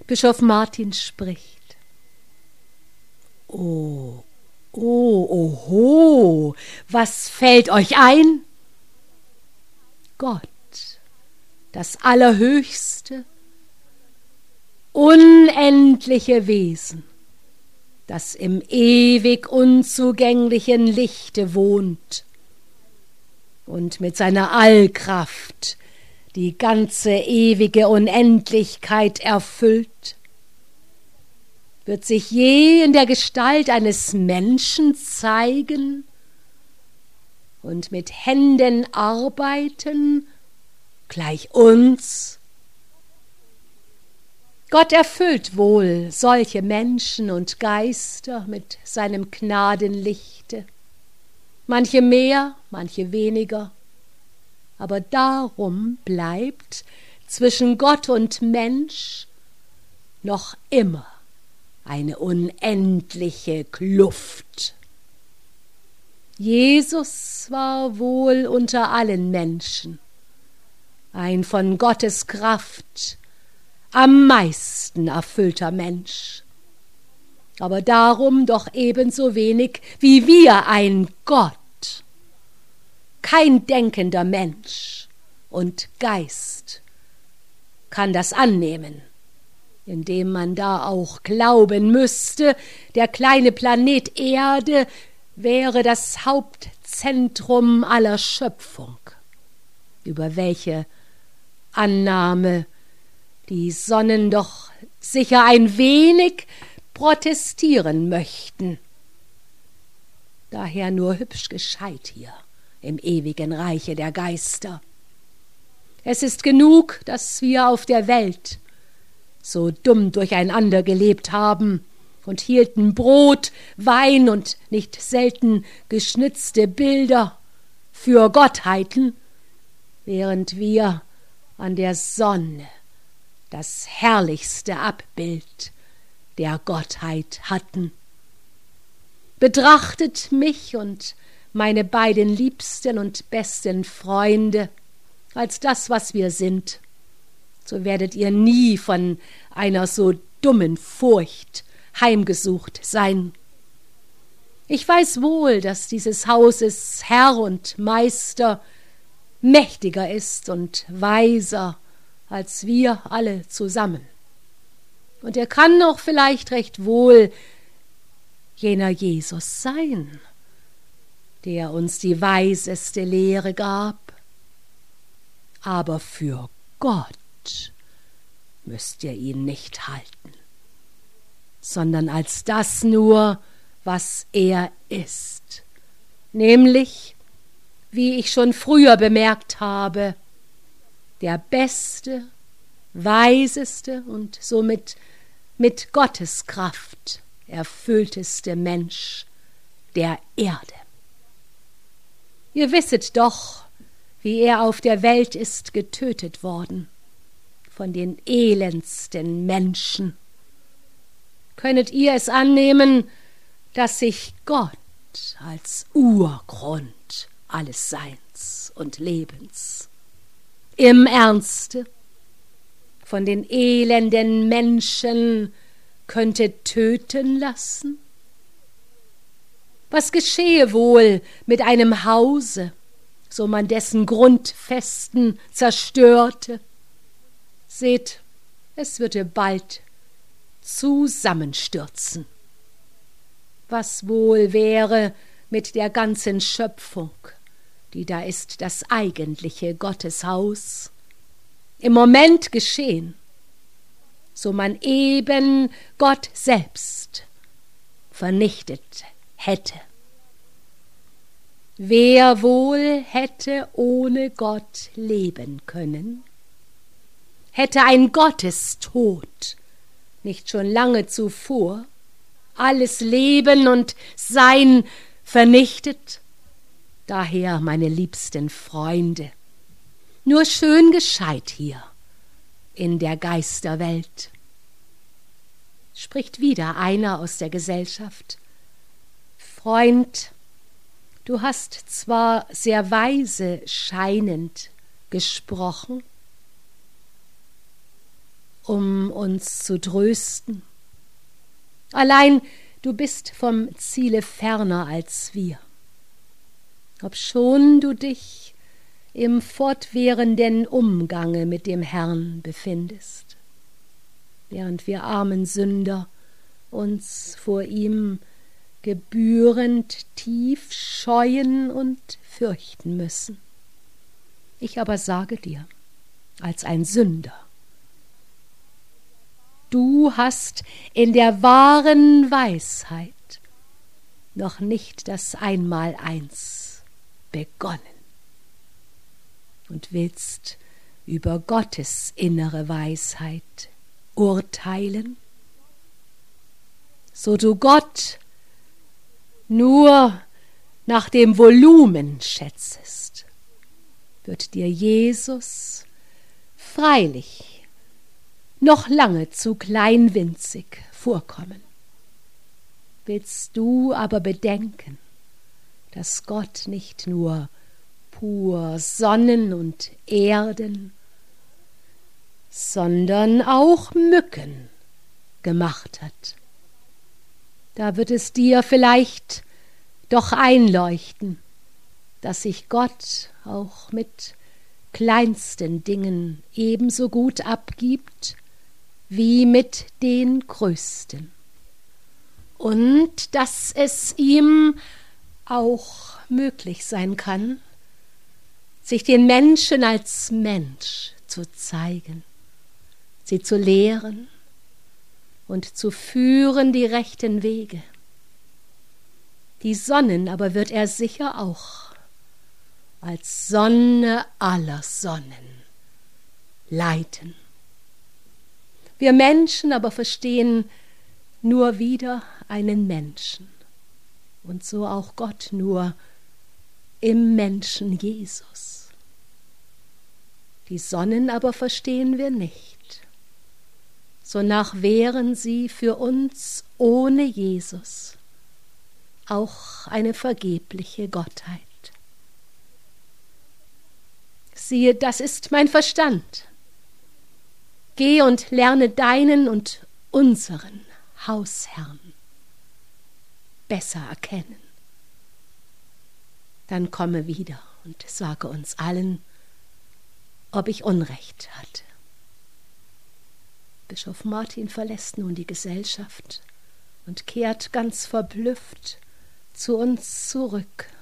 Bischof Martin spricht: Oh, oho, was fällt euch ein? Gott, das allerhöchste, unendliche Wesen, das im ewig unzugänglichen Lichte wohnt und mit seiner Allkraft die ganze ewige Unendlichkeit erfüllt, wird sich je in der Gestalt eines Menschen zeigen und mit Händen arbeiten, gleich uns? Gott erfüllt wohl solche Menschen und Geister mit seinem Gnadenlichte, manche mehr, manche weniger, aber darum bleibt zwischen Gott und Mensch noch immer eine unendliche Kluft. Jesus war wohl unter allen Menschen ein von Gottes Kraft am meisten erfüllter Mensch, aber darum doch ebenso wenig wie wir ein Gott, kein denkender Mensch und Geist kann das annehmen, indem man da auch glauben müsste, der kleine Planet Erde wäre das Hauptzentrum aller Schöpfung, über welche Annahme die Sonnen doch sicher ein wenig protestieren möchten. Daher nur hübsch gescheit hier im ewigen Reiche der Geister. Es ist genug, dass wir auf der Welt so dumm durcheinander gelebt haben und hielten Brot, Wein und nicht selten geschnitzte Bilder für Gottheiten, während wir an der Sonne das herrlichste Abbild der Gottheit hatten. Betrachtet mich und meine beiden liebsten und besten Freunde als das, was wir sind, so werdet ihr nie von einer so dummen Furcht heimgesucht sein. Ich weiß wohl, dass dieses Hauses Herr und Meister mächtiger ist und weiser als wir alle zusammen. Und er kann auch vielleicht recht wohl jener Jesus sein, der uns die weiseste Lehre gab. Aber für Gott müsst ihr ihn nicht halten, sondern als das nur, was er ist, nämlich, wie ich schon früher bemerkt habe, der beste, weiseste und somit mit Gottes Kraft erfüllteste Mensch der Erde. Ihr wisset doch, wie er auf der Welt ist getötet worden, von den elendsten Menschen. Könnet ihr es annehmen, dass sich Gott als Urgrund alles Seins und Lebens im Ernste von den elenden Menschen könnte töten lassen? Was geschehe wohl mit einem Hause, so man dessen Grundfesten zerstörte? Seht, es würde bald zusammenstürzen. Was wohl wäre mit der ganzen Schöpfung, die da ist das eigentliche Gotteshaus, im Moment geschehen, so man eben Gott selbst vernichtet hätte? Wer wohl hätte ohne Gott leben können? Hätte ein Gottestod nicht schon lange zuvor alles Leben und Sein vernichtet? Daher, meine liebsten Freunde, nur schön gescheit hier in der Geisterwelt. Spricht wieder einer aus der Gesellschaft: Freund, du hast zwar sehr weise scheinend gesprochen, um uns zu trösten. Allein du bist vom Ziele ferner als wir, obschon du dich im fortwährenden Umgange mit dem Herrn befindest, während wir armen Sünder uns vor ihm gebührend tief scheuen und fürchten müssen. Ich aber sage dir, als ein Sünder, du hast in der wahren Weisheit noch nicht das Einmaleins begonnen und willst über Gottes innere Weisheit urteilen, so du Gott nur nach dem Volumen schätzest, wird dir Jesus freilich noch lange zu kleinwinzig vorkommen. Willst du aber bedenken, dass Gott nicht nur pur Sonnen und Erden, sondern auch Mücken gemacht hat, da wird es dir vielleicht doch einleuchten, dass sich Gott auch mit kleinsten Dingen ebenso gut abgibt wie mit den größten. Und dass es ihm auch möglich sein kann, sich den Menschen als Mensch zu zeigen, sie zu lehren und zu führen die rechten Wege. Die Sonnen aber wird er sicher auch als Sonne aller Sonnen leiten. Wir Menschen aber verstehen nur wieder einen Menschen und so auch Gott nur im Menschen Jesus. Die Sonnen aber verstehen wir nicht. Sonach wären sie für uns ohne Jesus auch eine vergebliche Gottheit. Siehe, das ist mein Verstand. Geh und lerne deinen und unseren Hausherrn besser erkennen. Dann komme wieder und sage uns allen, ob ich Unrecht hatte. Bischof Martin verlässt nun die Gesellschaft und kehrt ganz verblüfft zu uns zurück